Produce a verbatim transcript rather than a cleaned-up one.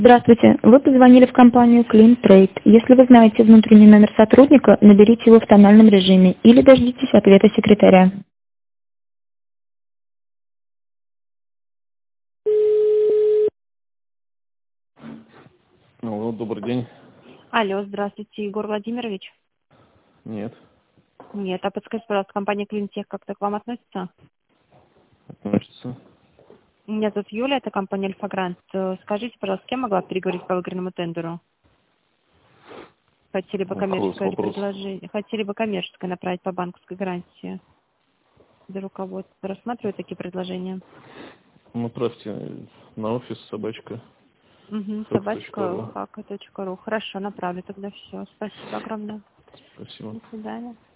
Здравствуйте. Вы позвонили в компанию Clean Trade. Если вы знаете внутренний номер сотрудника, наберите его в тональном режиме или дождитесь ответа секретаря. Алло, добрый день. Алло, здравствуйте, Егор Владимирович. Нет, Нет, а подскажите, пожалуйста, компания Клинтех как-то к вам относится? относится. Меня зовут Юля, это компания Альфа-Грант. Э, Скажите, пожалуйста, с кем могла переговорить по выигранному тендеру? Хотели бы Ну, какой коммерческое вопрос? предложение, хотели бы коммерческое направить по банковской гарантии. Для руководства рассматривают такие предложения? Направьте на офис собачка Угу, сок.ру. собачка, точка ру. Хорошо, направлю тогда все. Спасибо огромное. Спасибо. До свидания.